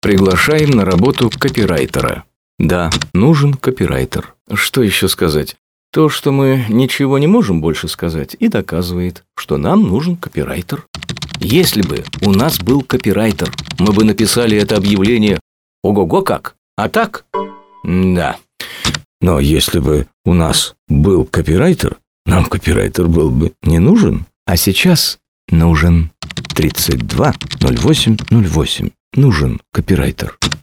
Приглашаем на работу копирайтера. Да, нужен копирайтер. Что еще сказать? То, что мы ничего не можем больше сказать, и доказывает, что нам нужен копирайтер. Если бы у нас был копирайтер, мы бы написали это объявление ого-го как. А так? Да. Но если бы у нас был копирайтер, нам копирайтер был бы не нужен. А сейчас нужен. 32 08 08. Нужен копирайтер.